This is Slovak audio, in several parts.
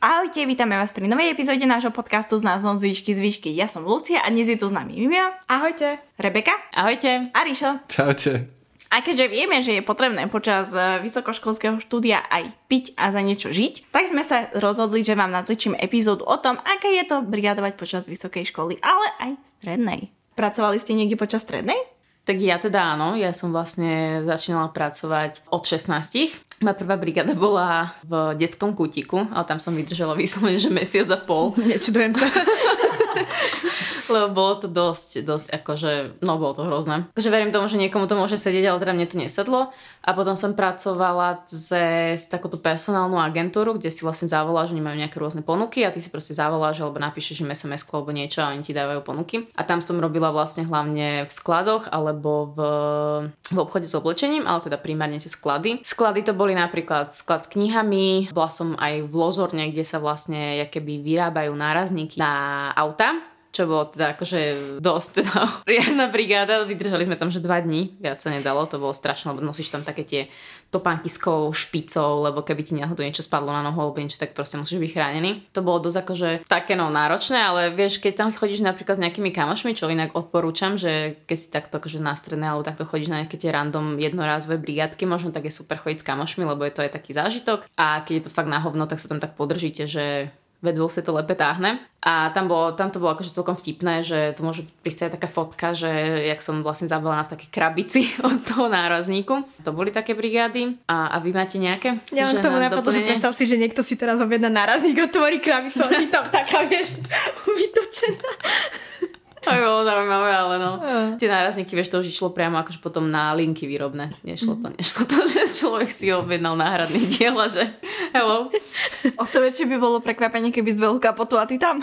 Ahojte, vítame vás pri novej epizóde nášho podcastu s názvom Zvyšky z výšky. Ja som Lucia a dnes je tu s nami Mimia. Ahojte. Rebeka. Ahojte. A Ríšo. Čaute. A keďže vieme, že je potrebné počas vysokoškolského štúdia aj piť a za niečo žiť, tak sme sa rozhodli, že vám natočíme epizódu o tom, aké je to brigádovať počas vysokej školy, ale aj strednej. Pracovali ste niekde počas strednej? Tak ja teda áno, ja som vlastne začínala pracovať od 16. Moja prvá brigáda bola v detskom kútiku, ale tam som vydržala vyslovene, že mesiac a pol. Nečudujem sa. Lebo bolo to dosť akože, no bolo to hrozné. Takže verím tomu, že niekomu to môže sedieť, ale teda mne to nesedlo. A potom som pracovala s takúto personálnu agentúru, kde si vlastne zavoláš, že nemajú nejaké rôzne ponuky a ty si proste zavoláš alebo napíšeš im SMS-ku alebo niečo a oni ti dávajú ponuky. A tam som robila vlastne hlavne v skladoch alebo v obchode s oblečením, ale teda primárne tie sklady. Sklady to boli napríklad sklad s knihami, bola som aj v Lozorne, kde sa vlastne jakoby vyrábajú nárazníky na auta. Čo bolo teda akože dosť teda riadna brigáda, vydržali sme tam že 2 dní, viac sa nedalo, to bolo strašné, lebo nosíš tam také tie topánky s kou špicou, lebo keby ti náhodou niečo spadlo na nohu alebo niečo, tak proste musíš byť chránený. To bolo dosť akože také náročné, ale vieš, keď tam chodíš napríklad s nejakými kamošmi, čo inak odporúčam, že keď si takto akože na stredné alebo takto chodíš na nejaké tie random jednorázové brigádky, možno tak je super chodiť s kamošmi, lebo je to aj taký zážitok a keď je to fakt na hovno, tak sa tam tak podržíte, že ve dvoch sa to lepe táhne. A tam to bolo akože celkom vtipné, že tu môže prísť aj taká fotka, že jak som vlastne zabalená v takej krabici od toho nárazníku. To boli také brigády. A vy máte nejaké? Ja len tomu napadlo, že predstav si, že niekto si teraz objedná nárazník, otvorí krabicu a je tam taká, vieš, vytočená. To by bolo zaujímavé, ale no. Tie nárazníky, vieš, to už išlo priamo akože potom na linky výrobné. Nešlo to, že človek si objednal náhradný diel a že hello. O to väčšie by bolo prekvapenie, keby zbehol kapotu a ty tam.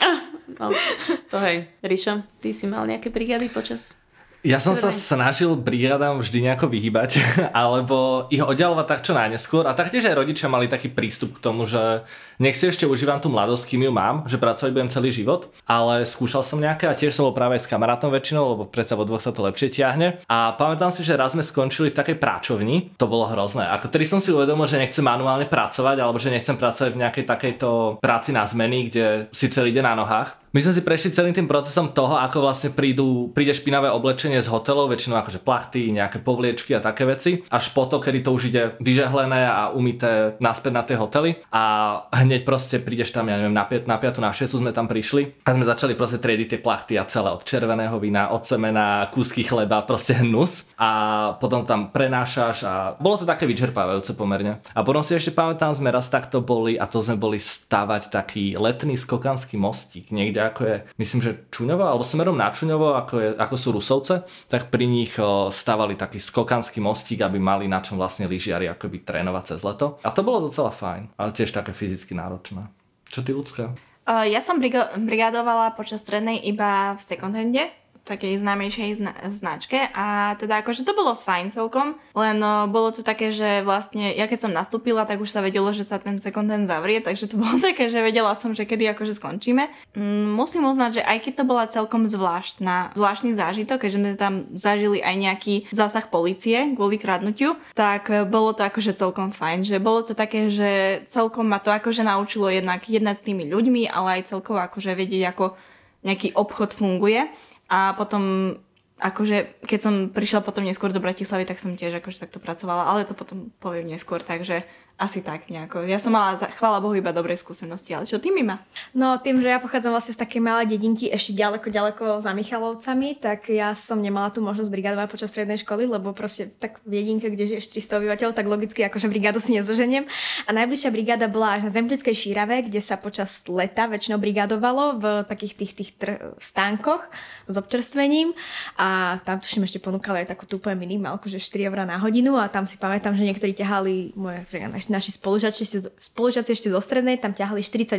No, to hej. Ríšo, ty si mal nejaké brigády počas? Ja som sa snažil brigádám vždy nejako vyhýbať, alebo ich oddialovať tak čo najneskôr. A taktiež aj rodičia mali taký prístup k tomu, že nech si ešte užívam tú mladosť, kým ju mám, že pracovať budem celý život. Ale skúšal som nejaké a tiež som bol práve aj s kamarátom väčšinou, lebo predsa vo dvoch sa to lepšie ťahne. A pamätám si, že raz sme skončili v takej práčovni. To bolo hrozné. Ako tedy som si uvedomil, že nechcem manuálne pracovať, alebo že nechcem pracovať v nejakej takejto práci na zmeny, kde si celý deň na nohách. My sme si prešli celým tým procesom toho, ako vlastne príde špinavé oblečenie z hotelov, väčšinou akože plachty, nejaké povliečky a také veci, až po to, kedy to už ide vyžehlené a umyté naspäť na tie hotely a hneď proste prídeš tam, ja neviem, na 5, na 6 sme tam prišli a sme začali proste triediť tie plachty a celé od červeného vína, od semena, kúsky chleba, proste hnus a potom tam prenášaš a bolo to také vyčerpávajúce pomerne. A potom si ešte pamätám, sme raz takto boli a to sme boli stavať taký letný skokanský mostík niekde ako je, myslím, že Čuňovo, alebo smerom na Čuňovo, ako sú Rusovce, tak pri nich stavali taký skokanský mostík, aby mali na čom vlastne lyžiari akoby trénovať cez leto. A to bolo docela fajn, ale tiež také fyzicky náročné. Čo ty, Ľudská? Ja som brigádovala počas strednej iba v second hande, takej známejšej značke a teda akože to bolo fajn celkom, len bolo to také, že vlastne ja keď som nastúpila, tak už sa vedelo, že sa ten second hand zavrie, takže to bolo také, že vedela som, že kedy akože skončíme. Musím uznať, že aj keď to bola celkom zvláštny zážitok, keďže sme tam zažili aj nejaký zásah polície kvôli kradnutiu, tak bolo to akože celkom fajn, že bolo to také, že celkom ma to akože naučilo jednak jednať s tými ľuďmi, ale aj celkovo akože vedieť, ako nejaký obchod funguje. A potom, akože, keď som prišla potom neskôr do Bratislavy, tak som tiež akože takto pracovala, ale to potom poviem neskôr, takže asi tak nejako. Ja som mala, chvála Bohu, iba dobré skúsenosti, ale čo ty, Mima? No, tým, že ja pochádzam vlastne z takej malej dedinky, ešte ďaleko za Michalovcami, tak ja som nemala tú možnosť brigádovať počas strednej školy, lebo proste tak v dedinke, kde žiješ 400 obyvateľov, tak logicky akože brigádu si nezoženiem. A najbližšia brigáda bola až na Zemplickej Šírave, kde sa počas leta väčšinou brigádovalo v takých tých stánkoch s občerstvením a tam tuším ešte ponúkali aj takú tú úplne minimálku, že 4 € na hodinu a tam si pamätám, že niektorí ťahali naši spolužiaci ešte zo strednej, tam ťahali 48.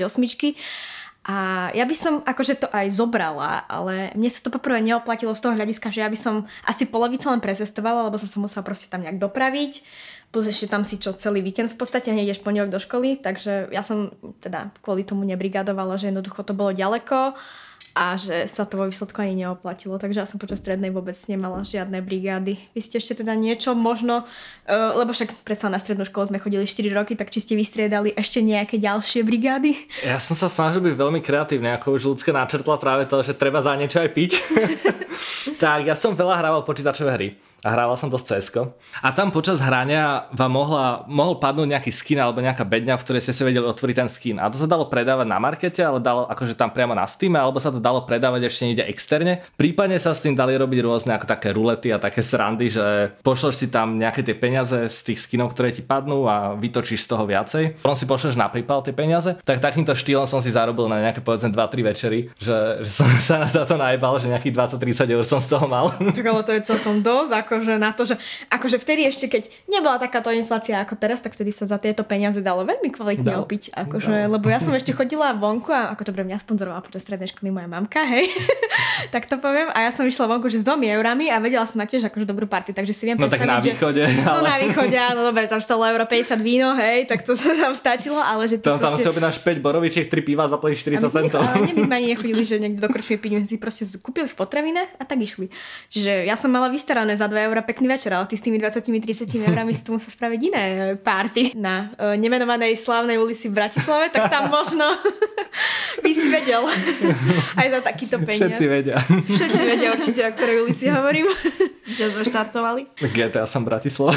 A ja by som akože to aj zobrala, ale mne sa to poprvé neoplatilo z toho hľadiska, že ja by som asi polovicu len precestovala, lebo som sa musela proste tam nejak dopraviť. Plus ešte tam si celý víkend v podstate nejdeš pondelok do školy, takže ja som teda kvôli tomu nebrigadovala, že jednoducho to bolo ďaleko. a že sa to vo výsledku ani neoplatilo, takže ja som počas strednej vôbec nemala žiadne brigády. Vy ste ešte teda niečo možno, lebo však predsa na strednú školu sme chodili 4 roky, tak či ste vystriedali ešte nejaké ďalšie brigády? Ja som sa snažil byť veľmi kreatívny, ako už ľudská načrtla práve to, že treba za niečo aj piť. Tak ja som veľa hrával počítačové hry. A hrával som to z CS:ko. A tam počas hrania vám mohol padnúť nejaký skin alebo nejaká bedňa, v ktorej ste si vedeli otvoriť ten skin. A to sa dalo predávať na markete, ale dalo akože tam priamo na Steam, alebo sa to dalo predávať ešte niekde externe. Prípadne sa s tým dali robiť rôzne ako také rulety a také srandy, že pošleš si tam nejaké tie peniaze z tých skinov, ktoré ti padnú a vytočíš z toho viacej. Potom si pošleš na PayPal tie peniaze. Tak takýmto štýlom som si zarobil na nejaké povedzme 2-3 večery, že som sa na to najbal, že nejakých 20-30 eur som z toho mal. Tak ale to je celkom dosť, akože na to, že akože vtedy ešte keď nebola takáto inflácia ako teraz, tak vtedy sa za tieto peniaze dalo veľmi kvalitne opiť, akože, lebo ja som ešte chodila vonku a ako dobre mňa sponzorovala počas strednej školy moja mamka, hej, tak to poviem, a ja som išla vonku že s 2 eurami a vedela som mať tiež akože dobrú party, takže si viem No predstaviť, tak na východe. Že, ale... No na východe, áno, dobre, tam stalo euro 50 víno, hej, tak to sa tam stačilo, ale že tam si objednáš 5 borovičiek, 3 piva, zaplatíš 40 centov. Ale my sme ani nechodili, že niekto do krčmy piť, my si proste kúpili v potravinách a tak išli. Čiže ja som mala vystarané za 2 eurá pekný večer, ale ty s tými 20-30 eurami si tu musel spraviť iné party na nemenovanej slávnej ulici v Bratislave, tak tam možno by si vedel aj za takýto peniaz. Všetci vedia. Všetci vedia určite, o ktorej ulici hovorím. Kde sme štartovali? GTA som Bratislava.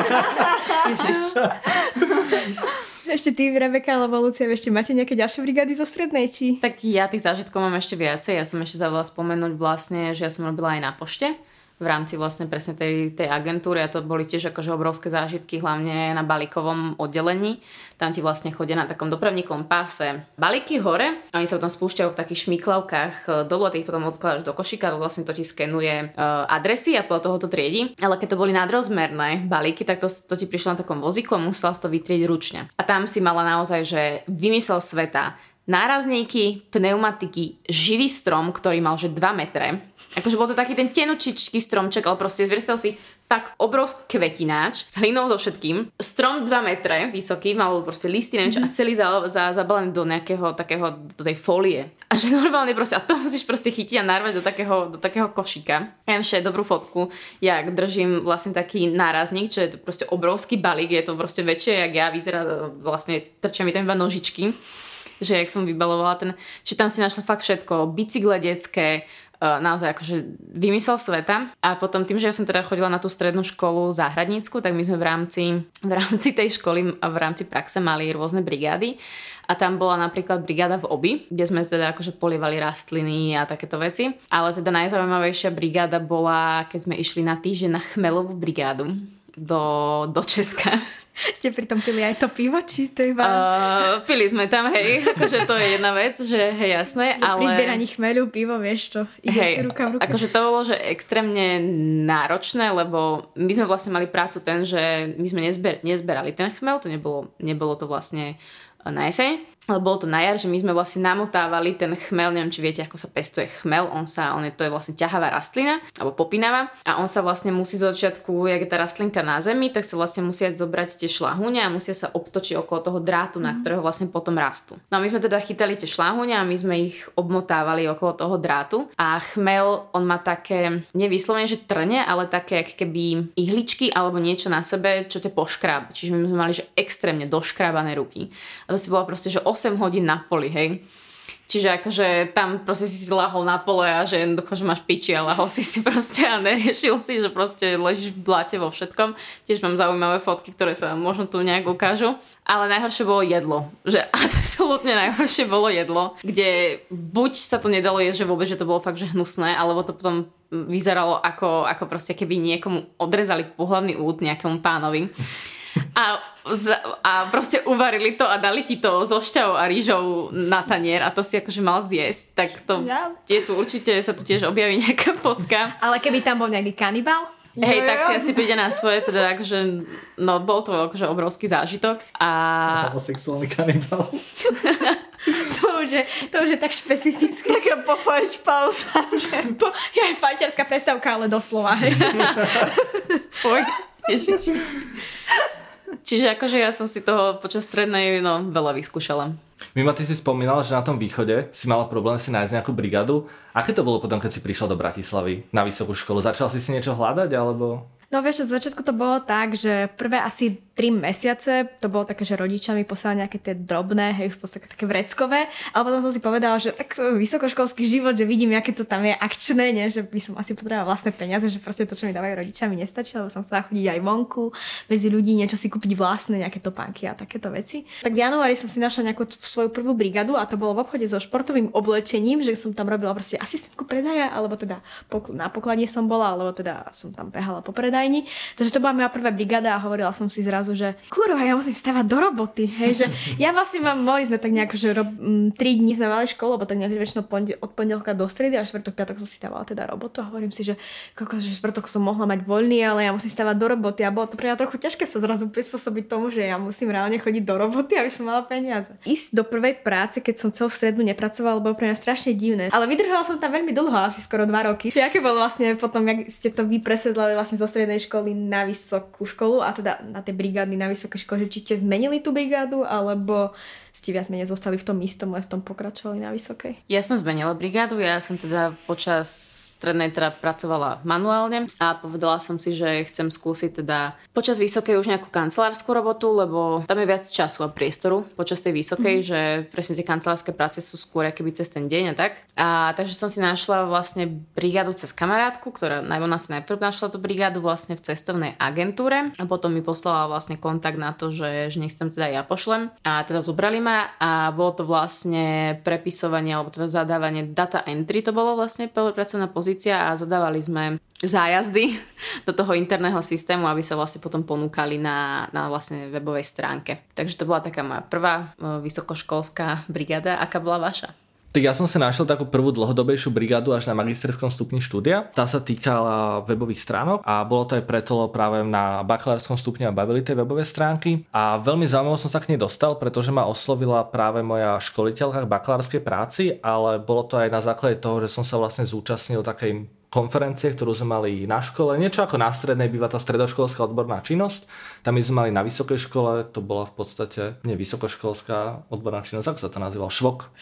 Ešte ty, Rebeka, alebo Lucia, ešte máte nejaké ďalšie brigády zo strednej, či? Tak ja tých zážitkov mám ešte viacej. Ja som ešte zabudla spomenúť vlastne, že ja som robila aj na pošte v rámci vlastne presne tej agentúry a to boli tiež akože obrovské zážitky, hlavne na balíkovom oddelení. Tam ti vlastne chodia na takom dopravníkovom páse balíky hore a oni sa potom spúšťajú v takých šmiklavkách dolu a ty ich potom odkladáš do košíka, to vlastne to ti skenuje adresy a podľa toho to triedi. Ale keď to boli nadrozmerné balíky, tak to ti prišlo na takom vozíku a musela si to vytrieť ručne. A tam si mala naozaj, že vymysel sveta, nárazníky, pneumatiky, živý strom, ktorý mal že 2 metre. Akože bol to taký ten tenučičký stromček, ale proste predstav si fakt obrovský kvetináč s hlinou so všetkým. Strom 2 metre vysoký, mal proste listy, neviem čo, a celý zabalený do nejakého takého, do tej fólie. A že normálne proste, a to musíš proste chytiť a narvať do takého košíka. Ja mám ešte dobrú fotku, jak držím vlastne taký nárazník, čo je to proste obrovský balík, je to proste väčšie, jak ja, vyzerá vlastne, trčia mi tam iba nožičky. Že jak som vybalovala že tam si našla fakt všetko, bicykle detské, naozaj akože vymysel sveta. A potom tým, že ja som teda chodila na tú strednú školu záhradnícku, tak my sme v rámci tej školy a v rámci praxe mali rôzne brigády. A tam bola napríklad brigáda v Obi, kde sme teda akože polievali rastliny a takéto veci. Ale teda najzaujímavejšia brigáda bola, keď sme išli na týždeň na chmelovú brigádu do Česka. Ste pritom pili aj to pivo, či to iba... Pili sme tam, hej, akože to je jedna vec, že hej, jasné, ale... Pri zbieraní chmeľu, pivo, vieš to, ide ruka v ruke. Akože to bolo, že extrémne náročné, lebo my sme vlastne mali prácu ten, že my sme nezberali ten chmel, to nebolo to vlastne na jeseň, ale bolo to na jar, že my sme vlastne namotávali ten chmel, neviem, či viete, ako sa pestuje chmel, to je vlastne ťahavá rastlina, alebo popínavá, a on sa vlastne musí z začiatku, jak je tá rastlinka na zemi, tak sa vlastne musia zobrať tie šľahúne a musia sa obtočiť okolo toho drátu, na ktorého vlastne potom rastú. No a my sme teda chytali tie šľahúne a my sme ich obmotávali okolo toho drátu a chmel, on má také, nevyslovene, že trne, ale také, jak keby ihličky alebo niečo na sebe, čo ťa poškrába. Čiže my sme mali, že extrémne doškrábané ruky. A to si bola proste, že 8 hodín na poli, hej. Čiže akože tam proste si lahol na pole a že jednoducho, že máš piči a lahol si proste a neriešil si, že proste ležíš v bláte vo všetkom. Tiež mám zaujímavé fotky, ktoré sa možno tu nejak ukážu. Ale najhoršie bolo jedlo. Že absolútne najhoršie bolo jedlo, kde buď sa to nedalo jesť, že vôbec, že to bolo fakt, že hnusné, alebo to potom vyzeralo ako proste keby niekomu odrezali pohlavný úd nejakému pánovi. A proste uvarili to a dali ti to so šťavou a rýžou na tanier a to si akože mal zjesť, tak to je tu určite sa tu tiež objaví nejaká fotka. Ale keby tam bol nejaký kanibál? Hej, tak si asi príde na svoje, teda akože, no bol to akože obrovský zážitok a... Homosexuálny kanibál. To už je tak špecifické. Taká pauza. Ja aj fajčiarská prestávka, ale doslova. Oj, ježiš. Čiže akože ja som si toho počas strednej veľa vyskúšala. Mimo, ty si spomínala, že na tom východe si mala problém si nájsť nejakú brigádu. Aké to bolo potom, keď si prišla do Bratislavy na vysokú školu? Začal si niečo hľadať, alebo... No vieš, z začiatku to bolo tak, že prvé asi 3 mesiace to bolo také, že rodičia mi poslali nejaké tie drobné, hej, v podstate také vreckové, ale potom som si povedala, že tak vysokoškolský život, že vidím, aké to tam je akčné, nie? Že by som asi potrebovala vlastné peniaze, že proste to, čo mi dávajú rodičia, mi nestačí, lebo som chcela chodiť aj vonku, medzi ľudí, niečo si kúpiť vlastné, nejaké topánky a takéto veci. Tak v januári som si našla nejakú svoju prvú brigádu a to bolo v obchode so športovým oblečením, že som tam robila proste asistentku predaja, alebo teda na pokladni som bola, alebo teda som tam behala po predajni. Takže to bola moja prvá brigáda a hovorila som si zrazu, že kurva, ja musím vstávať do roboty, hej, že ja vlastne mali sme tak nejako, že 3 dní sme mali školu, lebo tak nejak väčšinou od pondelka do stredy a štvrtok, piatok som si dávala teda robotu a hovorím si, že kokos, že štvrtok som mohla mať voľný, ale ja musím vstávať do roboty a bolo to pre mňa trochu ťažké sa zrazu prispôsobiť tomu, že ja musím reálne chodiť do roboty, aby som mala peniaze. Ísť do prvej práce, keď som celú stredu nepracovala, bolo pre mňa strašne divné. Ale vydržala som tam veľmi dlho, asi skoro 2 roky. Aké bolo vlastne potom, jak ste to vy presedlali vlastne zo strednej školy na vysokú školu a teda na tie brigády na vysokej škole, že či ste zmenili tú brigádu, alebo ste viac menej zostali v tom istom, ale v tom pokračovali na vysokej? Ja som zmenila brigádu, ja som teda počas strednej teda pracovala manuálne a povedala som si, že chcem skúsiť teda počas vysokej už nejakú kancelárskú robotu, lebo tam je viac času a priestoru počas tej vysokej, že presne tie kancelárske práce sú skôr keby cez ten deň a tak. A takže som si našla vlastne brigádu cez kamarátku, ktorá najprv našla tú brigádu vlastne v cestovnej agentúre a potom mi poslala vlastne kontakt na to, že nech tam teda ja pošlem a teda zobrali ma a bolo to vlastne prepisovanie alebo teda zadávanie data entry, to bolo vlastne pracovná pozícia a zadávali sme zájazdy do toho interného systému, aby sa vlastne potom ponúkali na vlastne webovej stránke. Takže to bola taká moja prvá vysokoškolská brigáda. Aká bola vaša? Tak ja som si našiel takú prvú dlhodobejšiu brigádu až na magisterskom stupni štúdia. Tá sa týkala webových stránok a bolo to aj preto, lebo práve na bakalárskom stupni ma bavili tie webové stránky a veľmi zaujímavo som sa k nej dostal, pretože ma oslovila práve moja školiteľka k bakalárskej práci, ale bolo to aj na základe toho, že som sa vlastne zúčastnil takej konferencie, ktorú sme mali na škole. Niečo ako na strednej býva tá stredoškolská odborná činnosť. Tam my sme mali na vysokej škole, to bola v podstate nie vysokoškolská odborná činnosť, ako sa to nazýval? Švok,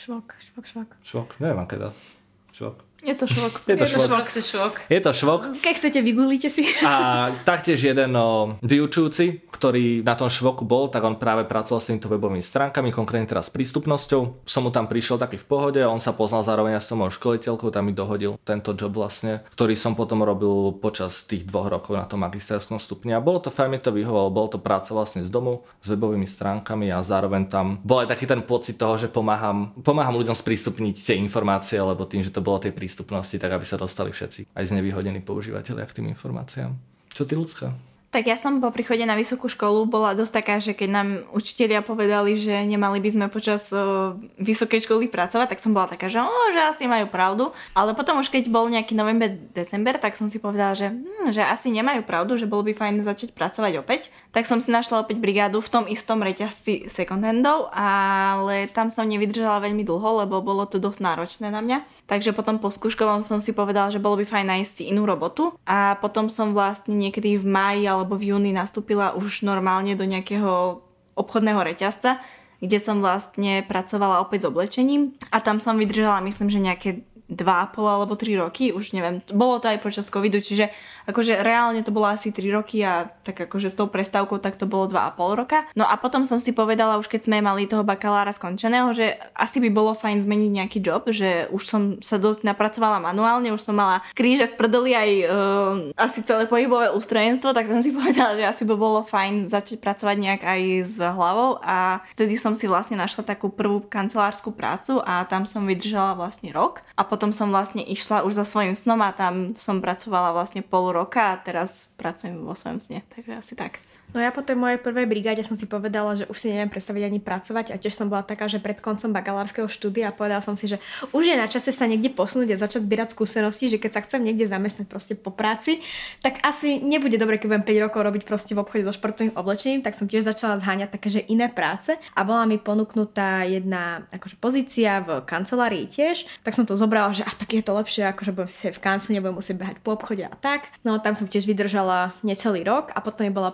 neviem aké to. Švok. Je to švok. Je to švok. Je to švok. Keď chcete, vygooglite si. A taktiež jeden vyučujúci, ktorý na tom švoku bol, tak on práve pracoval s týmito webovými stránkami, konkrétne teraz s prístupnosťou. Som mu tam prišiel taký v pohode, on sa poznal zároveň aj s tou mojou školiteľkou, tam mi dohodil tento job vlastne, ktorý som potom robil počas tých 2 rokov na tom magisterskom stupni. A bolo to fajn, mi to vyhovovalo, bolo to práca vlastne z domu, s webovými stránkami a zároveň tam bol aj taký ten pocit toho, že pomáham ľuďom sprístupniť tie informácie, lebo tým, že to bolo tej prístupnosti, tak aby sa dostali všetci, aj znevýhodení používateľia k tým informáciám. Čo ty, Ľudská? Tak ja som po príchode na vysokú školu bola dosť taká, že keď nám učitelia povedali, že nemali by sme počas vysokej školy pracovať, tak som bola taká, že asi majú pravdu. Ale potom už keď bol nejaký november, december, tak som si povedala, že asi nemajú pravdu, že bolo by fajn začať pracovať opäť. Tak som si našla opäť brigádu v tom istom reťazci second-handov, ale tam som nevydržala veľmi dlho, lebo bolo to dosť náročné na mňa. Takže potom po skúškovom som si povedala, že bolo by fajn nájsť si inú robotu. A potom som vlastne niekedy v máji alebo v júni nastúpila už normálne do nejakého obchodného reťazca, kde som vlastne pracovala opäť s oblečením a tam som vydržala, myslím, že nejaké 2,5 alebo 3 roky, už neviem, bolo to aj počas covidu, čiže akože reálne to bolo asi 3 roky a tak akože s tou prestávkou tak to bolo 2,5 roka. No a potom som si povedala, už keď sme mali toho bakalára skončeného, že asi by bolo fajn zmeniť nejaký job, že už som sa dosť napracovala manuálne, už som mala kríže v prdeli aj asi celé pohybové ústrojenstvo, tak som si povedala, že asi by bolo fajn začať pracovať nejak aj s hlavou a vtedy som si vlastne našla takú prvú kancelárskú prácu a tam som vydržala vlastne rok a potom som vlastne išla už za svojím snom a tam som pracovala vlastne pol roka a teraz pracujem vo svojom sne, takže asi tak. No ja po tej mojej prvej brigáde som si povedala, že už si neviem predstaviť ani pracovať a tiež som bola taká, že pred koncom bakalárskeho štúdia povedala som si, že už je na čase sa niekde posunúť a začať zbierať skúsenosti, že keď sa chcem niekde zamestnať proste po práci, tak asi nebude dobre, keď budem 5 rokov robiť proste v obchode so športovým oblečením, tak som tiež začala zháňať také, že iné práce a bola mi ponúknutá jedna akože pozícia v kancelárii tiež, tak som to zobrala, že tak je to lepšie, akože budem si v kancli, nebudem musieť behať po obchode a tak. No tam som tiež vydržala necelý rok a potom mi bola ponúknutá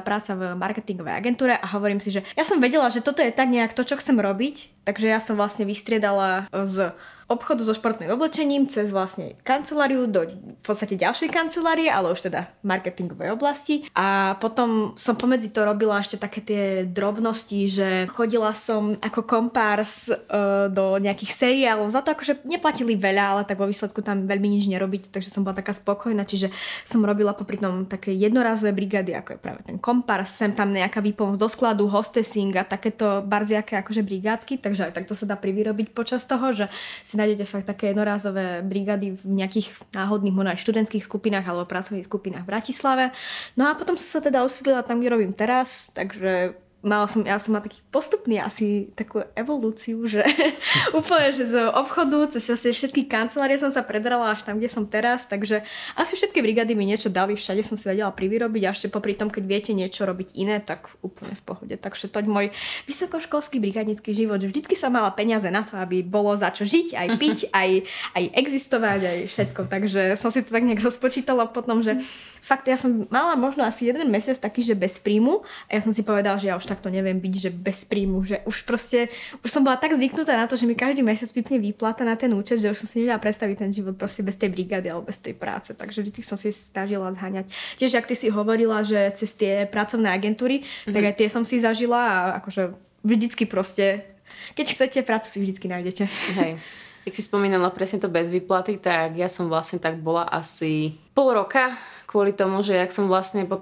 teda práca v marketingovej agentúre a hovorím si, že ja som vedela, že toto je tak nejak to, čo chcem robiť, takže ja som vlastne vystriedala z obchodu so športným oblečením cez vlastne kanceláriu do v podstate ďalšej kancelárie, ale už teda v marketingovej oblasti. A potom som pomedzi to robila ešte také tie drobnosti, že chodila som ako kompárs do nejakých seriálov. Za to akože neplatili veľa, ale tak vo výsledku tam veľmi nič nerobiť, takže som bola taká spokojná. Čiže som robila popri tom také jednorazové brigády, ako je práve ten kompárs, sem tam nejaká výpomoc do skladu, hostessing a takéto barziaké akože brigádky, takže aj takto sa dá privyrobiť počas toho, že si nájdete fakt také jednorázové brigády v nejakých náhodných možno aj študentských skupinách alebo pracovných skupinách v Bratislave. No a potom som sa teda usídlila tam, kde robím teraz, takže ja som mala taký postupný asi takú evolúciu, že úplne, že z obchodu cez všetky kancelárie som sa predrala až tam, kde som teraz, takže asi všetky brigády mi niečo dali, všade som si vedela privyrobiť a ešte popri tom, keď viete niečo robiť iné, tak úplne v pohode. Takže toť môj vysokoškolský brigádnický život, že vždycky som mala peniaze na to, aby bolo za čo žiť, aj piť, aj existovať, aj všetko, takže som si to tak nejak rozpočítala potom, že fakt, ja som mala možno asi 1 mesiac taký, že bez príjmu a ja som si povedala, že ja už takto neviem byť, že bez príjmu, že už som bola tak zvyknutá na to, že mi každý mesiac pipne výplata na ten účet, že už som si nevedela predstaviť ten život proste bez tej brigády alebo bez tej práce, takže vždy som si snažila zháňať. Tiež, ak ty si hovorila, že cez tie pracovné agentúry, tak aj tie som si zažila a akože vždycky proste, keď chcete, prácu si vždycky nájdete. Hej. Jak si spomínala presne to bez výplaty, tak ja som vlastne tak bola asi pol roka kvôli tomu, že ja som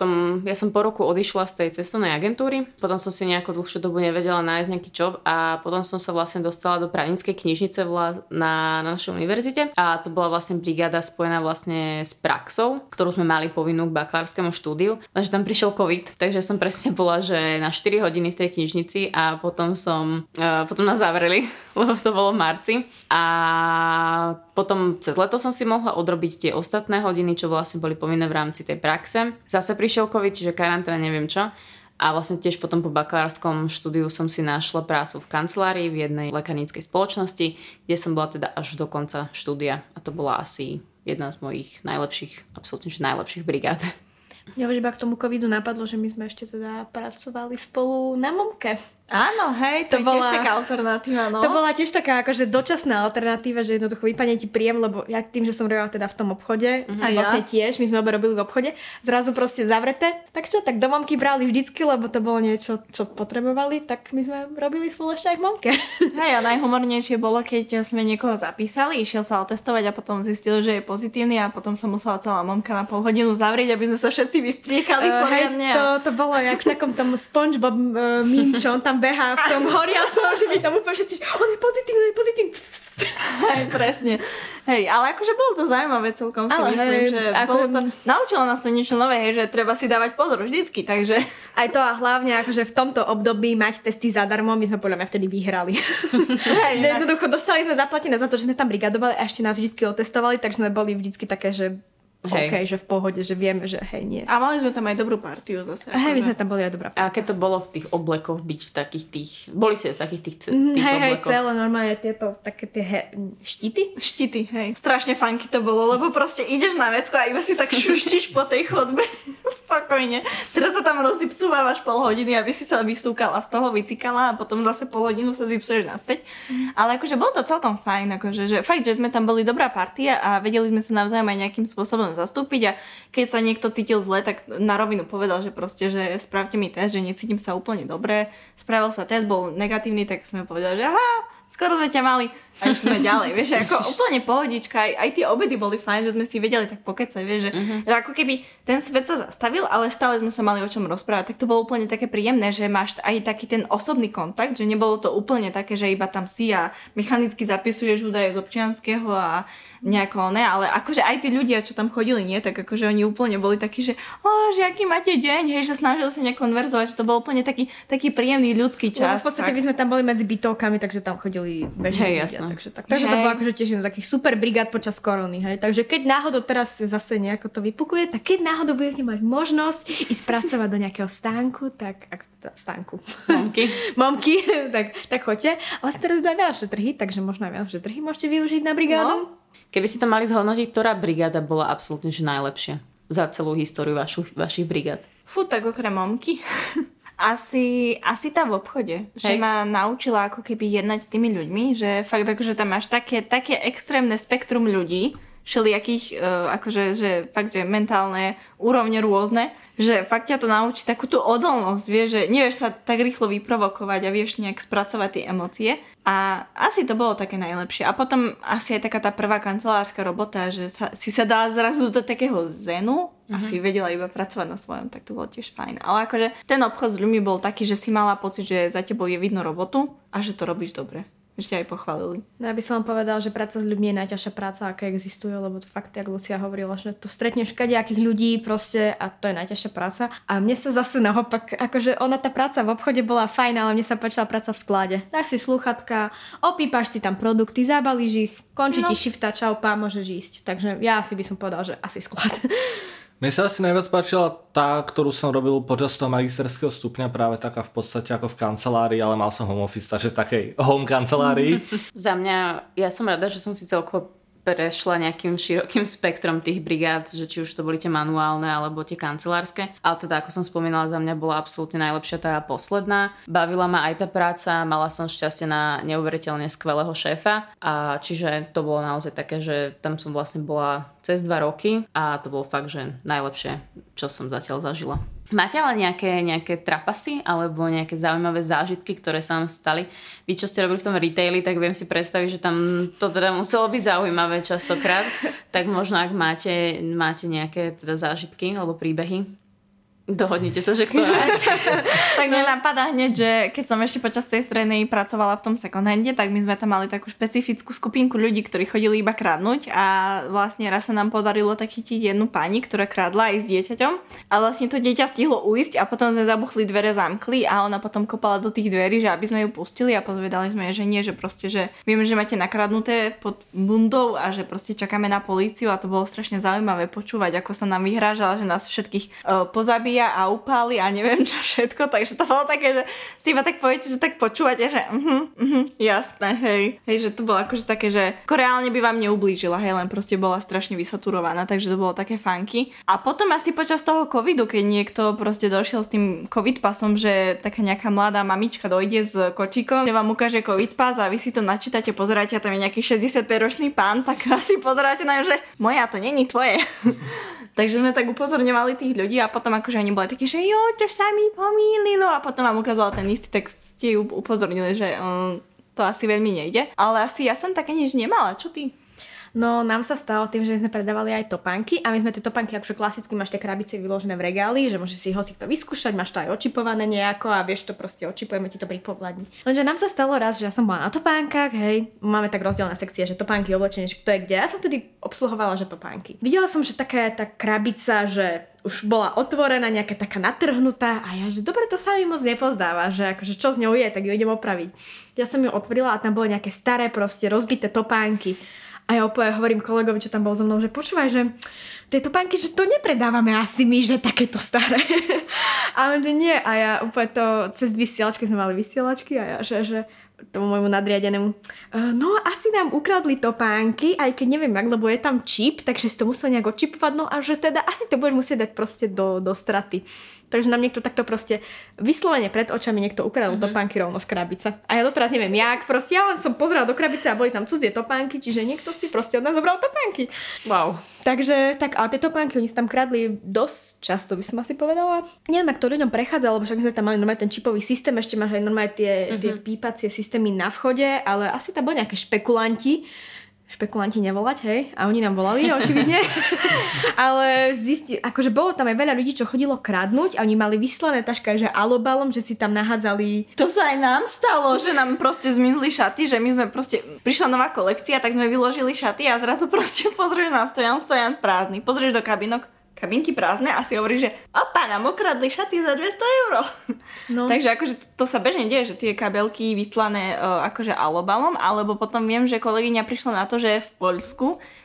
po roku odišla z tej cestovnej agentúry, potom som si nejakú dlhšiu dobu nevedela nájsť nejaký job a potom som sa vlastne dostala do právnickej knižnice na našej univerzite a to bola vlastne brigáda spojená vlastne s praxou, ktorú sme mali povinnú k bakalárskému štúdiu, lenže tam prišiel COVID, takže som presne bola, že na 4 hodiny v tej knižnici a potom nás zavreli, lebo to bolo v marci a potom cez leto som si mohla odrobiť tie ostatné hodiny, čo vlastne boli povinné v rámci tej praxe. Zase prišiel COVID, čiže karanténa, neviem čo. A vlastne tiež potom po bakalárskom štúdiu som si našla prácu v kancelárii v jednej lekárnickej spoločnosti, kde som bola teda až do konca štúdia. A to bola asi jedna z mojich absolútne najlepších brigád. Mňa už iba k tomu covidu napadlo, že my sme ešte teda pracovali spolu na Momke. Áno, hej, to je tiež taká alternatíva, no. To bola tiež taká akože dočasná alternatíva, že jednoducho vypadne ti príjem, lebo ja tým, že som robila teda v tom obchode, vlastne tiež, my sme oba robili v obchode, zrazu proste zavreté, tak čo, tak do Momky brali vždycky, lebo to bolo niečo, čo potrebovali, tak my sme robili spolu ešte aj v Momke. Hej, a najhumornejšie bolo, keď sme niekoho zapísali, išiel sa otestovať a potom zistil, že je pozitívny a potom sa musela celá Momka na pol hodinu zavrieť, aby sme sa všetci vystriekali poriadne. To bolo jak v takom tom SpongeBob meme, čo on tam behá v tom horiacom, že mi tam úplne všetci, on je pozitívny. Hej, presne. Hej, ale akože bolo to zaujímavé celkom, si myslím, že naučilo nás to niečo nové, hej, že treba si dávať pozor vždycky, takže... Aj to a hlavne akože v tomto období mať testy zadarmo, my sme podľa mňa vtedy vyhrali. Hej, že jednoducho dostali sme zaplatené za to, že sme tam brigadovali a ešte nás vždycky otestovali, takže sme boli vždycky také, že OK, že v pohode, že vieme, že hej, nie. A mali sme tam aj dobrú partiu zase. Hej, my sme tam boli aj dobrá partia. A keď to bolo v tých oblekoch byť v takých tých... Boli ste v takých tých oblekoch? Hej, celé normálne tieto, také tie štíty? Štíty, hej. Strašne funky to bolo, lebo proste ideš na vecko a iba si tak šuštíš po tej chodbe. Spokojne. Teraz sa tam rozipsúvávaš pol hodiny, aby si sa vysúkala z toho, vycikala a potom zase pol hodinu sa zipsuješ naspäť. Ale akože bolo to celkom fajn, akože, že fakt, že sme tam boli dobrá partia a vedeli sme sa navzájom aj nejakým spôsobom zastúpiť a keď sa niekto cítil zle, tak na rovinu povedal, že proste, že spravte mi test, že necítim sa úplne dobre. Spravil sa test, bol negatívny, tak sme povedali, že skoro sme ťa mali a už sme ďalej, vieš, ako úplne pohodička, aj tie obedy boli fajn, že sme si vedeli tak pokecať, vieš, že ako keby ten svet sa zastavil, ale stále sme sa mali o čom rozprávať, tak to bolo úplne také príjemné, že máš aj taký ten osobný kontakt, že nebolo to úplne také, že iba tam si a mechanicky zapisuješ údaje z občianskeho a nejako ne, ale akože aj tí ľudia, čo tam chodili, nie, tak akože oni úplne boli takí, že že aký máte deň, hej, že snažili sa nejak konverzovať, že to bol úplne taký príjemný ľudský čas. V podstate my sme tam boli medzi bytovkami, takže tam chodili bežní ľudia. Takže to bolo akože tiež takých super brigád počas korony, hej. Takže keď náhodou teraz zase nejako to vypukuje, tak keď náhodou budete mať možnosť ísť pracovať do nejakého stánku, tak Momky, tak choďte. Ale teraz aj Vianočné trhy, takže možno aj Vianočné trhy môžete využiť na brigádu. Keby si to mali zhodnotiť, ktorá brigáda bola absolútne že najlepšia? za celú históriu vašich brigád? Fú, tak okrem momky. Asi tá v obchode. Že ma naučila ako keby jednať s tými ľuďmi, že fakt akože tam máš také extrémne spektrum ľudí, všelijakých, akože že fakt, že mentálne úrovne rôzne, že fakt ťa to naučí takú tú odolnosť, vieš, že nevieš sa tak rýchlo vyprovokovať a vieš nejak spracovať tie emócie. A asi to bolo také najlepšie. A potom asi aj taká tá prvá kancelárska robota, že si sa dá zrazu do takého zenu a si vedela iba pracovať na svojom, tak to bolo tiež fajn. Ale akože ten obchod s ľuďmi bol taký, že si mala pocit, že za tebou je vidno robotu a že to robíš dobre. Ešte aj pochválili. No ja by som vám povedala, že práca s ľuďmi je najťažšia práca, aká existuje, lebo to fakt, jak Lucia hovorila, že to stretneš kadejakých ľudí proste a to je najťažšia práca. A mne sa zase naopak, akože ona tá práca v obchode bola fajn, ale mne sa páčila práca v sklade. Dáš si slúchatka, opípaš si tam produkty, zabalíš ich, končí ti šifta, čau, pá, môžeš ísť. Takže ja asi by som povedala, že asi sklad. Mne sa asi najviac páčila tá, ktorú som robil počas toho magisterského stupňa, práve taká v podstate ako v kancelárii, ale mal som home office, takže v takej home kancelárii. Za mňa, ja som rada, že som si celkovo prešla nejakým širokým spektrom tých brigád, že či už to boli tie manuálne alebo tie kancelárske. Ale teda, ako som spomínala, za mňa bola absolútne najlepšia tá posledná. Bavila ma aj tá práca, mala som šťastie na neuveriteľne skvelého šéfa a čiže to bolo naozaj také, že tam som vlastne bola cez 2 roky a to bolo fakt, že najlepšie, čo som zatiaľ zažila. Máte ale nejaké trapasy alebo nejaké zaujímavé zážitky, ktoré sa vám stali? Vy, čo ste robili v tom retaili, tak viem si predstaviť, že tam to teda muselo byť zaujímavé častokrát. Tak možno, ak máte nejaké teda zážitky alebo príbehy, dohodnite sa, že kto je. Tak mne napadá hneď, že keď som ešte počas tej strednej pracovala v tom second hande, tak my sme tam mali takú špecifickú skupinku ľudí, ktorí chodili iba kradnúť a vlastne raz sa nám podarilo tak chytiť jednu pani, ktorá kradla aj s dieťaťom a vlastne to dieťa stihlo ujsť a potom sme zabuchli dvere, zamkli a ona potom kopala do tých dverí, že aby sme ju pustili a povedali sme, že nie, že proste, že vieme, že máte nakradnuté pod bundou a že proste čakáme na políciu a to bolo strašne zaujímavé počúvať, ako sa nám vyhrážala, že nás všetkých pozabíja a upáli a neviem čo všetko, takže to bolo také, že si iba tak poviete, že tak počúvate, že jasné, hej. Hej, že to bolo akože také, že reálne by vám neublížila, hej, len proste bola strašne vysaturovaná, takže to bolo také funky. A potom asi počas toho covidu, keď niekto proste došiel s tým covid pasom, že taká nejaká mladá mamička dojde s kočíkom, že vám ukáže covid pas a vy si to načítate, pozeráte a tam je nejaký 65-ročný pán, tak asi pozeráte na ňu, že moja, to není tvoje. Takže sme tak upozorňovali tých ľudí a potom akože oni boli takí, že jo, to sa mi pomýlilo a potom vám ukázala ten istý, tak ste ju upozornili, že to asi veľmi nejde. Ale asi ja som také nič nemala, čo ty? No, nám sa stalo tým, že my sme predávali aj topánky a my sme tie topánky, akože klasicky máš tie krabice vyložené v regáli, že môžeš si hocikto vyskúšať, máš to aj očipované nejako a vieš to proste očipujeme ti to pri povladni. Lenže nám sa stalo raz, že ja som bola na topánkach, hej, máme tak rozdelené sekcie, že topánky, oblečenie, že kto je kde. Ja som vtedy obsluhovala, že topánky. Videla som, že taká tá krabica, že už bola otvorená, nejaká taká natrhnutá a ja, že dobre, to sa mi moc nepozdáva, že akože čo s ňou je, tak ju idem opraviť. Ja som ju otvorila a tam boli nejaké staré proste rozbité topánky. A ja úplne hovorím kolegovi, čo tam bol so mnou, že počúvaj, že tie topánky, že to nepredávame asi my, že takéto staré. A on, že nie. A ja úplne to cez vysielačky, sme mali vysielačky a ja, že tomu môjmu nadriadenému, no asi nám ukradli topánky, aj keď neviem jak, lebo je tam čip, takže si to musel nejak odčipovať, no a že teda asi to budeš musieť dať proste do straty. Takže nám niekto takto proste vyslovene pred očami niekto ukradol topánky rovno z krabice. A ja doteraz neviem jak, proste ja len som pozerala do krabice a boli tam cudzie topánky, čiže niekto si proste od nás zobral topánky. Wow. Takže, tak, ale tie topánky, oni si tam kradli dosť často, by som asi povedala. Neviem, ak to ľuďom prechádza, lebo však sme tam mali normálne ten čipový systém, ešte máš aj normálne tie pípacie systémy na vchode, ale asi tam boli nejaké špekulanti nevolať, hej, a oni nám volali, očividne. Ale akože bolo tam aj veľa ľudí, čo chodilo kradnúť a oni mali vyslané taška, že alobalom, že si tam nahádzali. To sa aj nám stalo, že nám proste zmizli šaty, že my sme proste, prišla nová kolekcia, tak sme vyložili šaty a zrazu proste pozrieš na stojan prázdny, pozrieš do kabinky prázdne a si hovorí, že opa, nám okradli šaty za 200 €. No. Takže akože to sa bežne deje, že tie kabelky vyslané akože alobalom, alebo potom viem, že kolegyňa prišla na to, že v Poľsku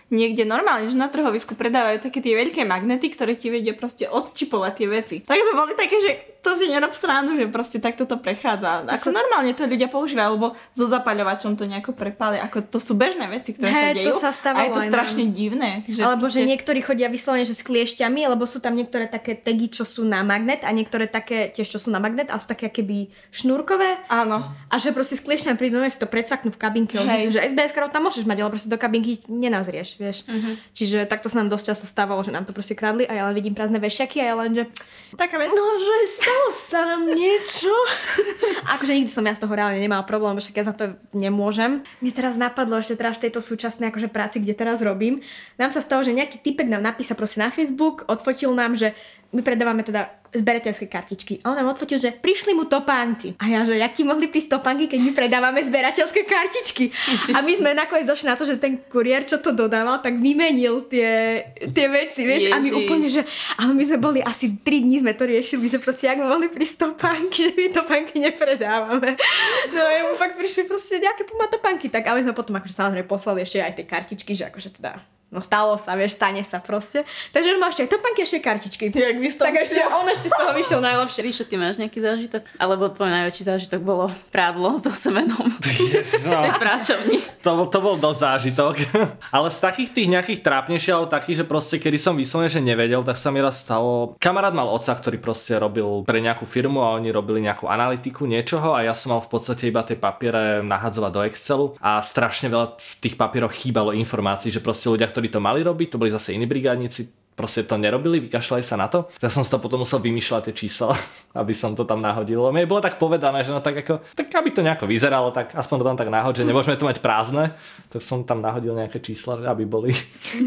niekde normálne, že na trhovisku predávajú také tie veľké magnety, ktoré ti vedia proste odčipovať tie veci. Tak sme boli také, že to si nerob srandu, že proste takto to prechádza. Ako normálne to ľudia používajú, alebo so zapaľovačom to nejako prepáli. Ako to sú bežné veci, ktoré sa dejú. To sa stávalo, a je to strašne divné. Že alebo proste... že niektorí chodia vyslovene, že s kliešťami, lebo sú tam niektoré také tagy, čo sú na magnet a niektoré také tiež, čo sú na magnet a sú také keby šnúrkové. Áno. A že proste s kliešťami prídu, si to predsvaknú v kabinke. Že SBS-karov tam môžeš mať, ale proste do kabinky nenazrieš, vieš. Čiže takto sa nám dosť často stávalo, že nám to proste kradli a ja len vidím prázdne vešiaky a ja len, že taká vec. No, že stalo sa nám niečo. Akože nikdy som ja z toho reálne nemala problém, však ja za to nemôžem. Mne teraz napadlo ešte teraz v tejto súčasnej akože práci, kde teraz robím, nám sa stalo, že nejaký typek nám napísal proste na Facebook, odfotil nám, že my predávame teda zberateľské kartičky. A on nám odfotil, že prišli mu topánky. A ja, že jak ti mohli prísť topánky, keď my predávame zberateľské kartičky. A my sme nakoniec došli na to, že ten kuriér, čo to dodával, tak vymenil tie veci, vieš. Ježiš. A my úplne, že ale my sme boli asi 3 dní sme to riešili, že proste jak mu mohli prísť topánky, že my topánky nepredávame. No a mu fakt prišli proste nejaké puma topánky. Tak ale sme potom akože samozrejme poslali ešte aj tie kartičky, že akože teda no stalo sa, vieš, stane sa proste. Takže on má ešte aj topánky, ešte aj kartičky. Tak ešte on ešte z toho vyšiel najlepšie. Víš, ty máš nejaký zážitok? Alebo tvoj najväčší zážitok bolo prádlo so semenom v tej práčovni. To bol dosť zážitok. Ale z takých tých nejakých trápnejších, alebo takých, že proste kedy som vyslovene, že nevedel, tak sa mi raz stalo. Kamarát mal otca, ktorý proste robil pre nejakú firmu a oni robili nejakú analytiku niečoho a ja som mal v podstate iba tie papiere nahadzovať do Excelu a strašne veľa v tých papieroch chýbalo informácií, že proste ľudia, ktorí to mali robiť, to boli zase iní brigádnici, proste to nerobili, vykašľali sa na to. Tak som si to potom musel vymýšľať tie čísla, aby som to tam nahodil. Mne bolo tak povedané, že no tak ako, tak aby to nejako vyzeralo, tak aspoň to tam tak nahod, že nemôžeme to mať prázdne. Tak som tam nahodil nejaké čísla, aby boli.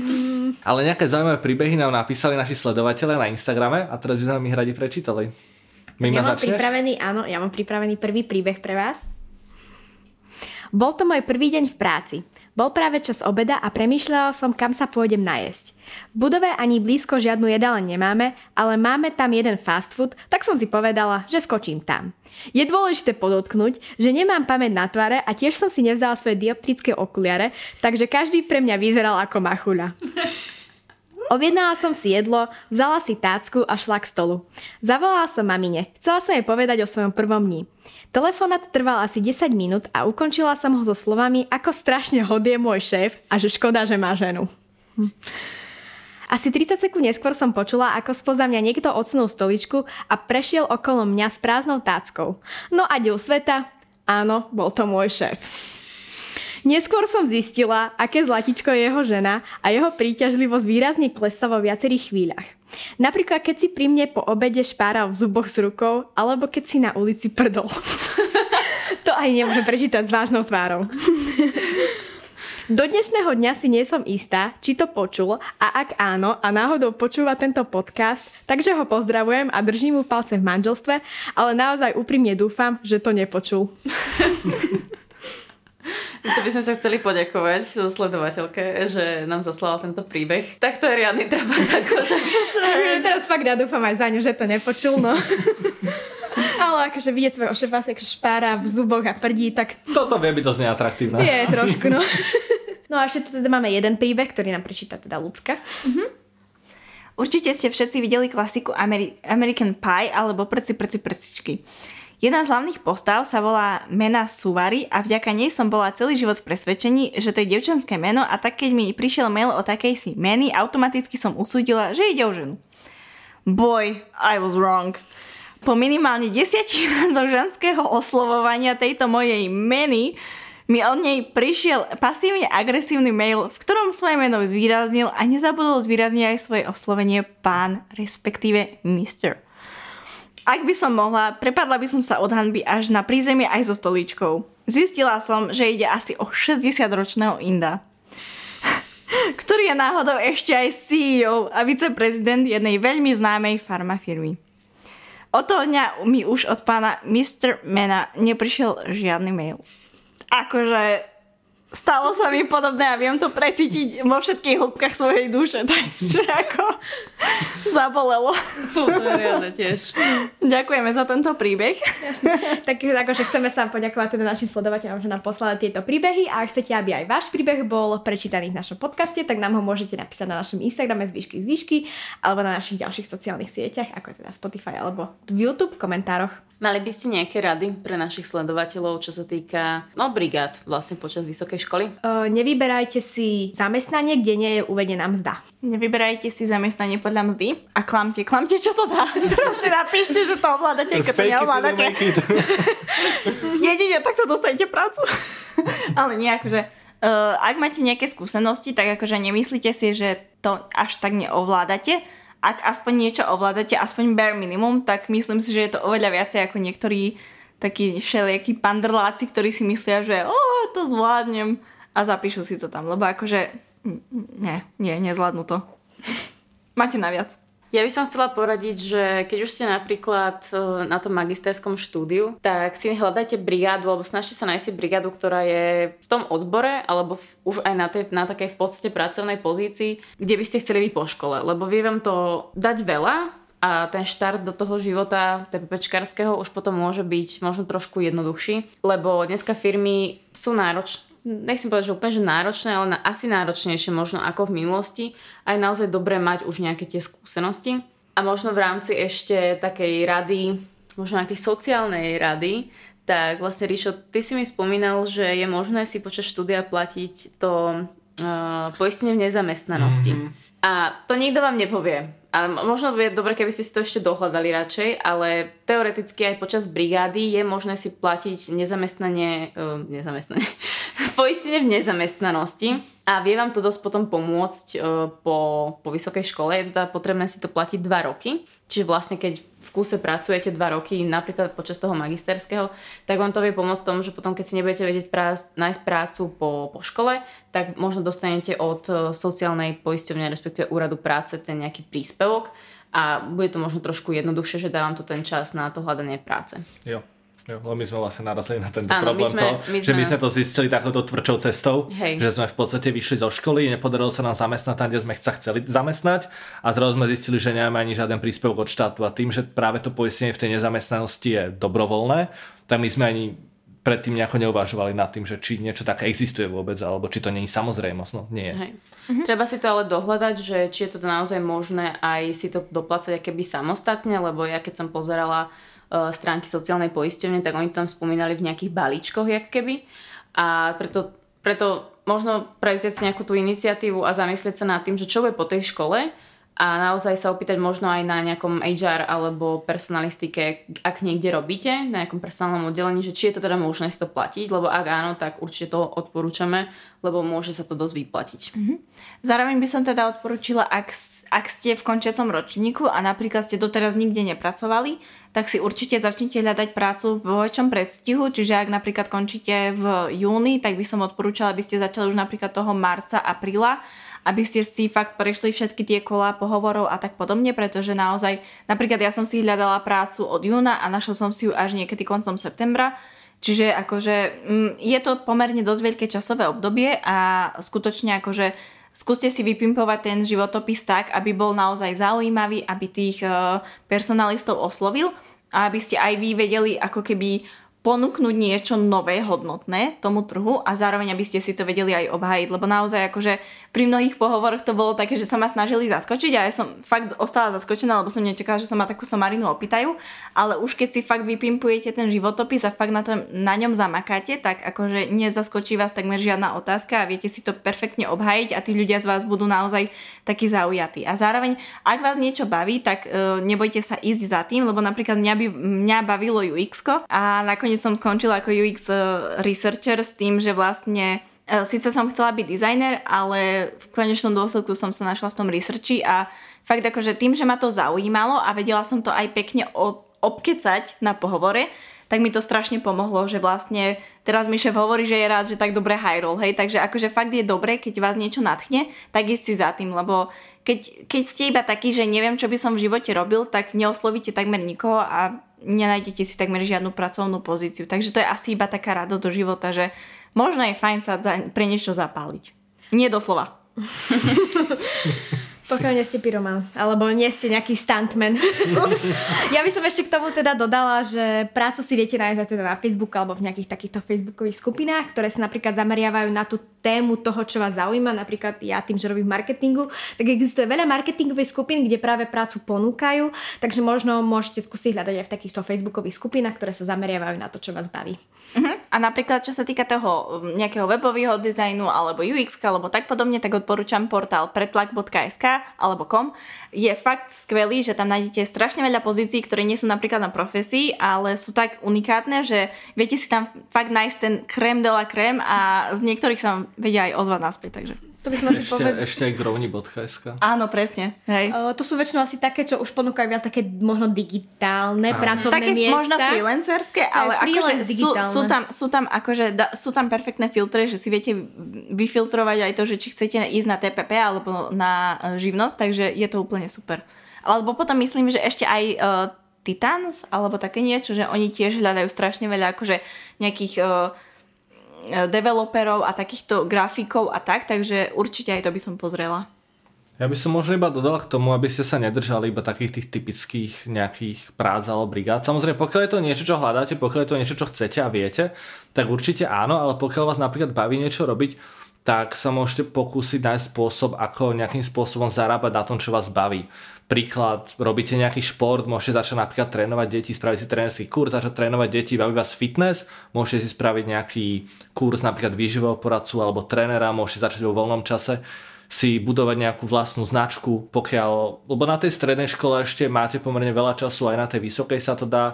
Ale nejaké zaujímavé príbehy nám napísali naši sledovatelia na Instagrame a teraz by sme ich radi prečítali. Ja mám pripravený prvý príbeh pre vás. Bol to môj prvý deň v práci. Bol práve čas obeda a premýšľala som, kam sa pôjdem najesť. V budove ani blízko žiadnu jedáleň nemáme, ale máme tam jeden fast food, tak som si povedala, že skočím tam. Je dôležité podotknúť, že nemám pamäť na tvare a tiež som si nevzala svoje dioptrické okuliare, takže každý pre mňa vyzeral ako machuľa. Objednala som si jedlo, vzala si tácku a šla k stolu. Zavolala som mamine. Chcela som jej povedať o svojom prvom dni. Telefonát trval asi 10 minút a ukončila som ho so slovami, ako strašne hod je môj šéf a že škoda, že má ženu. Asi 30 sekúnd neskôr som počula, ako spoza mňa niekto odsunul stoličku a prešiel okolo mňa s prázdnou táckou. No a div sveta, áno, bol to môj šéf. Neskôr som zistila, aké zlatičko je jeho žena a jeho príťažlivosť výrazne klesla vo viacerých chvíľach. Napríklad, keď si pri mne po obede špáral v zuboch s rukou, alebo keď si na ulici prdol. To aj nemôžem prečítať s vážnou tvárou. Do dnešného dňa si nie som istá, či to počul a ak áno a náhodou počúva tento podcast, takže ho pozdravujem a držím mu palce v manželstve, ale naozaj úprimne dúfam, že to nepočul. To by sme sa chceli poďakovať sledovateľke, že nám zaslala tento príbeh. Tak to je riadny trapas akože. Teraz fakt ja dúfam aj za ňu, že to nepočul, no. Ale akože vidieť svojho šéfa, ako špára v zuboch a prdí, tak... Toto vie byť dosť neatraktívne. Je trošku, no. No a ešte tu teda máme jeden príbeh, ktorý nám prečíta teda Ľudská. Určite ste všetci videli klasiku American Pie alebo prcičky. Jedna z hlavných postav sa volá Mena Suvari a vďaka nej som bola celý život v presvedčení, že to je dievčenské meno a tak keď mi prišiel mail o takej si Meny, automaticky som usúdila, že ide o ženu. Boy, I was wrong. Po minimálne 10 razoch ženského oslovovania tejto mojej Meny mi od nej prišiel pasívne agresívny mail, v ktorom svoje meno zvýraznil a nezabudol zvýrazniť aj svoje oslovenie pán, respektíve Mr. Ak by som mohla, prepadla by som sa od hanby až na prízemie aj so stolíčkou. Zistila som, že ide asi o 60-ročného Inda, ktorý je náhodou ešte aj CEO a viceprezident jednej veľmi známej farmafirmy. Od toho dňa mi už od pána Mr. Mena neprišiel žiadny mail. Akože stalo sa mi podobné a viem to precítiť vo všetkých hĺbkach svojej duše, takže ako zabolelo. Fú, to je riadne tiež. Ďakujeme za tento príbeh. Jasne. Tak akože chceme sa poďakovať teda našim sledovateľom, že nám poslali tieto príbehy a ak chcete, aby aj váš príbeh bol prečítaný v našom podcaste, tak nám ho môžete napísať na našom Instagrame zvyšky alebo na našich ďalších sociálnych sieťach, ako je teda Spotify alebo v YouTube v komentároch. Mali by ste nejaké rady pre našich sledovateľov, čo sa týka brigád vlastne počas vysokej školy? Nevyberajte si zamestnanie, kde nie je uvedená mzda. Nevyberajte si zamestnanie podľa mzdy a klamte, čo to dá. Proste napíšte, že to ovládate, keď to neovládate. Jedine takto dostanete prácu. Ale nie, akože ak máte nejaké skúsenosti, tak akože nemyslíte si, že to až tak neovládate. Ak aspoň niečo ovládate, aspoň bare minimum, tak myslím si, že je to oveľa viacej ako niektorí takí všelijakí pandrláci, ktorí si myslia, že to zvládnem a zapíšu si to tam, lebo akože nezvládnu to. Máte naviac. Ja by som chcela poradiť, že keď už ste napríklad na tom magisterskom štúdiu, tak si hľadajte brigádu, alebo snažte sa nájsť si brigádu, ktorá je v tom odbore, alebo už aj na takej v podstate pracovnej pozícii, kde by ste chceli byť po škole. Lebo vie vám to dať veľa a ten štart do toho života TPPčkarského už potom môže byť možno trošku jednoduchší, lebo dneska firmy sú náročné. Nechcem povedať, že úplne že náročné, ale asi náročnejšie možno ako v minulosti. A je naozaj dobré mať už nejaké tie skúsenosti. A možno v rámci ešte takej rady, možno nejakej sociálnej rady, tak vlastne Ríšo, ty si mi spomínal, že je možné si počas štúdia platiť to poistenie v nezamestnanosti. A to nikto vám nepovie. A možno je dobre, keby ste si to ešte dohľadali radšej, ale teoreticky aj počas brigády je možné si platiť poistenie v nezamestnanosti a vie vám to dosť potom pomôcť po vysokej škole. Je to teda potrebné si to platiť 2 roky. Čiže vlastne keď v kúse pracujete 2 roky, napríklad počas toho magisterského, tak vám to vie pomôcť tomu, že potom keď si nebudete vedieť nájsť prácu po škole, tak možno dostanete od sociálnej poisťovne, respektíve úradu práce ten nejaký príspevok a bude to možno trošku jednoduchšie, že dávam to ten čas na to hľadanie práce. Jo, my sme vlastne narazili na tento problém že my sme to zistili takouto tvrdšou cestou, že sme v podstate vyšli zo školy, nepodarilo sa nám zamestnať tam, kde sme sa chceli zamestnať a zrazu sme zistili, že nemáme ani žiaden príspevok od štátu a tým, že práve to poistenie v tej nezamestnanosti je dobrovoľné, tak my sme ani predtým nejako neuvažovali nad tým, že či niečo také existuje vôbec, alebo či to nie je samozrejmosť. No, nie je. Treba si to ale dohľadať, že či je to naozaj možné aj si to doplácať keby samostatne, lebo ja keď som pozerala stránky sociálnej poisťovne, tak oni tam spomínali v nejakých balíčkoch, jak keby. A preto možno prevziať si nejakú tú iniciatívu a zamyslieť sa nad tým, že čo bude po tej škole a naozaj sa opýtať možno aj na nejakom HR alebo personalistike, ak niekde robíte, na nejakom personálnom oddelení, že či je to teda možné si to platiť, lebo ak áno, tak určite to odporúčame, lebo môže sa to dosť vyplatiť. Zároveň by som teda odporúčila, ak ste v končiacom ročníku a napríklad ste doteraz nikde nepracovali, tak si určite začnite hľadať prácu vo väčšom predstihu, čiže ak napríklad končíte v júni, tak by som odporúčala, aby ste začali už napríklad toho marca, apríla, aby ste si fakt prešli všetky tie kolá pohovorov a tak podobne, pretože naozaj, napríklad ja som si hľadala prácu od júna a našla som si ju až niekedy koncom septembra, čiže akože je to pomerne dosť veľké časové obdobie a skutočne akože skúste si vypimpovať ten životopis tak, aby bol naozaj zaujímavý, aby tých personalistov oslovil a aby ste aj vy vedeli ako keby ponúknuť niečo nové, hodnotné tomu trhu a zároveň, aby ste si to vedeli aj obhájiť, lebo naozaj akože pri mnohých pohovoroch to bolo také, že sa ma snažili zaskočiť a ja som fakt ostala zaskočená, lebo som nečakala, že sa ma takú somarinu opýtajú, ale už keď si fakt vypimpujete ten životopis a fakt na ňom zamakáte, tak akože nezaskočí vás takmer žiadna otázka a viete si to perfektne obhájiť a tí ľudia z vás budú naozaj takí zaujatí. A zároveň, ak vás niečo baví, tak nebojte sa ísť za tým, lebo napríklad mňa bavilo UX-ko a nakoniec som skončila ako UX researcher s tým, že vlastne síce som chcela byť dizajner, ale v konečnom dôsledku som sa našla v tom researchi a fakt akože tým, že ma to zaujímalo a vedela som to aj pekne obkecať na pohovore, tak mi to strašne pomohlo, že vlastne teraz mi šéf hovorí, že je rád, že tak dobre hajrol, hej, takže akože fakt je dobre, keď vás niečo nadchne, tak ísť si za tým, lebo keď ste iba takí, že neviem, čo by som v živote robil, tak neoslovíte takmer nikoho a nenájdete si takmer žiadnu pracovnú pozíciu. Takže to je asi iba taká rada do života, že možno je fajn sa pre niečo zapáliť. Nie doslova. Pokiaľ nie ste pyroman, alebo nie ste nejaký stuntman. Ja by som ešte k tomu teda dodala, že prácu si viete nájsť teda na Facebooku alebo v nejakých takýchto facebookových skupinách, ktoré sa napríklad zameriavajú na tú tému toho, čo vás zaujíma. Napríklad ja tým, že robím v marketingu, tak existuje veľa marketingových skupín, kde práve prácu ponúkajú, takže možno môžete skúsiť hľadať aj v takýchto facebookových skupinách, ktoré sa zameriavajú na to, čo vás baví. A napríklad, čo sa týka toho nejakého webového dizajnu alebo UX alebo tak podobne, tak odporúčam portál pretlak.sk alebo .com. Je fakt skvelý, že tam nájdete strašne veľa pozícií, ktoré nie sú napríklad na profesii, ale sú tak unikátne, že viete si tam fakt nájsť ten crème de la crème a z niektorých sa vám vedia aj ozvať naspäť, takže... To by som asi ešte aj grovni.sk. Áno, presne. Hej. To sú väčšinou asi také, čo už ponúkajú viac také možno digitálne pracovné také miesta. Možno freelancerské, ale akože sú tam akože sú tam perfektné filtre, že si viete vyfiltrovať aj to, že či chcete ísť na TPP alebo na živnosť, takže je to úplne super. Alebo potom myslím, že ešte aj Titans alebo také niečo, že oni tiež hľadajú strašne veľa akože nejakých developerov a takýchto grafikov a tak, takže určite aj to by som pozrela. Ja by som možno iba dodala k tomu, aby ste sa nedržali iba takých tých typických nejakých prác alebo brigád. Samozrejme, pokiaľ je to niečo, čo hľadáte, pokiaľ je to niečo, čo chcete a viete, tak určite áno, ale pokiaľ vás napríklad baví niečo robiť, tak sa môžete pokúsiť nájsť spôsob, ako nejakým spôsobom zarábať na tom, čo vás baví. Príklad, robíte nejaký šport, môžete začať napríklad trénovať deti, spraviť si trénerský kurz, začať trénovať deti, baví vás fitness, môžete si spraviť nejaký kurz napríklad výživového poradcu alebo trénera, môžete začať vo voľnom čase si budovať nejakú vlastnú značku, lebo na tej strednej škole ešte máte pomerne veľa času, aj na tej vysokej sa to dá.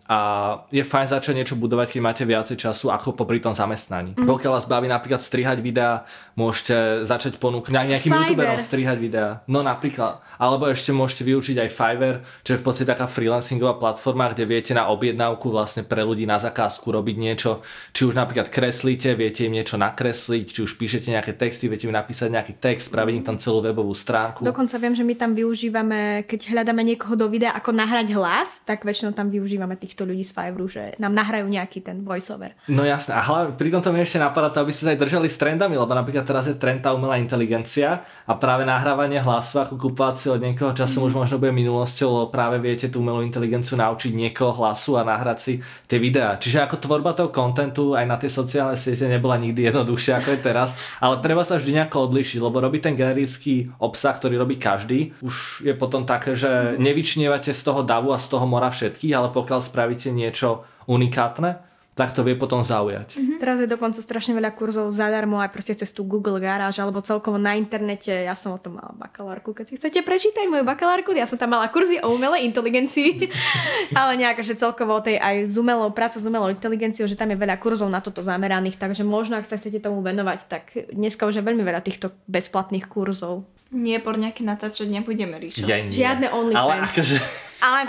A je fajn začať niečo budovať, keď máte viacej času ako popri tom zamestnaní. Pokiaľ vás baví napríklad strihať videá, môžete začať ponúknuť nejakým youtuberom strihať videá. No napríklad. Alebo ešte môžete vyučiť aj Fiverr, čo je v podstate taká freelancingová platforma, kde viete na objednávku vlastne pre ľudí na zakázku robiť niečo. Či už napríklad kreslíte, viete im niečo nakresliť, či už píšete nejaké texty, viete im napísať nejaký text, spraviť im tam celú webovú stránku. Dokonca viem, že my tam využívame, keď hľadáme niekoho do videa, ako nahrať hlas, tak väčšinou tam využívame týchto ľudí z Fiverru, že nám nahrajú nejaký ten voiceover. No jasné, a hlavne pri tomto mi ešte napadá to, aby ste sa aj držali s trendami, lebo napríklad teraz je trend tá umelá inteligencia a práve nahrávanie hlasu ako kúpovať si od niekoho času už možno bude minulosťou, lebo práve viete tú umelú inteligenciu naučiť niekoho hlasu a nahrať si tie videá. Čiže ako tvorba toho kontentu aj na tie sociálne siete nebola nikdy jednoduchšia ako je teraz, ale treba sa vždy nejako odlišiť, lebo robiť ten generický obsah, ktorý robí každý, už je potom také, že nevyčnievate z toho davu a z toho mora všetkých, ale pokiaľ spravíte niečo unikátne, tak to vie potom zaujať. Teraz je dokonca strašne veľa kurzov zadarmo aj proste cez tú Google Garáž alebo celkovo na internete. Ja som o tom mala bakalárku, keď si chcete prečítať moju bakalárku, ja som tam mala kurzy o umelej inteligencii, ale nejako, že celkovo tej aj práca s umelou inteligenciou, že tam je veľa kurzov na toto zameraných, takže možno, ak sa chcete tomu venovať, tak dneska už je veľmi veľa týchto bezplatných kurzov. Nie, por nejaký natáčať nebudeme ríšo. Žiadne OnlyFans. Ale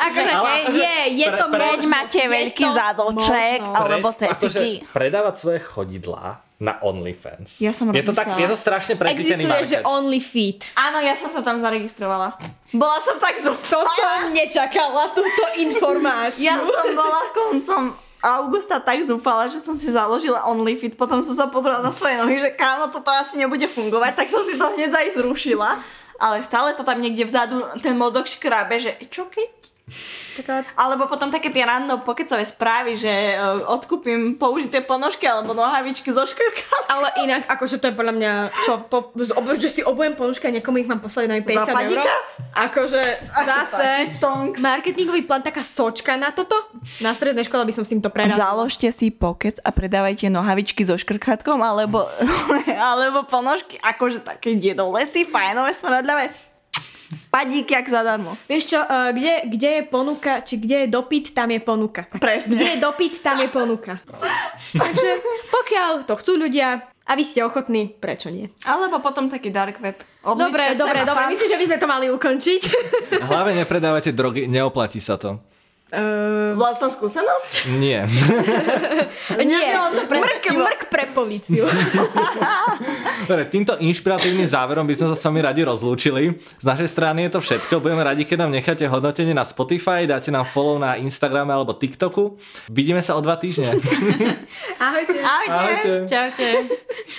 je to keď máte veľký zádoček alebo ceciky. Predávať svoje chodidlá na OnlyFans. Ja som je to strašne presítený market. Existuje, že OnlyFeet. Áno, ja som sa tam zaregistrovala. Bola som tak zúfala. To som nečakala, túto informáciu. Ja som bola koncom augusta tak zúfala, že som si založila OnlyFeet, potom som sa pozrela na svoje nohy, že kámo, toto asi nebude fungovať, tak som si to hneď aj zrušila. Ale stále to tam niekde vzadu ten mozog škrabe, že čo keď? Alebo potom také tie random pokecové správy, že odkúpim použité ponožky alebo nohavičky zo škrka. Ale inak, akože to je podľa mňa, že si obujem ponožky a niekomu ich mám poslať na 50 €. Akože zase marketingový plán, taká sočka na toto. Na strednej škole by som s týmto preradila. Založte si pokec a predávajte nohavičky so škrkátkom alebo ponožky, akože také dedolesy, fajnové, smradľavé. Padíky jak zadarmo. Vieš čo, kde je ponuka, či kde je dopyt, tam je ponuka. Presne. Kde je dopyt, tam je ponuka. Takže pokiaľ to chcú ľudia a vy ste ochotní, prečo nie? Alebo potom taký dark web. Dobre. Myslím, že by sme to mali ukončiť. Hlavne nepredávate drogy, neoplatí sa to. Vlastná skúsenosť? Nie. Nie, to mrk pre políciu. Dobre, týmto inšpiratívnym záverom by sme sa s vami radi rozlúčili. Z našej strany je to všetko. Budeme radi, keď nám necháte hodnotenie na Spotify, dáte nám follow na Instagrame alebo TikToku. Vidíme sa o 2 týždne. Ahojte. Ahojte. Ahojte. Čaute.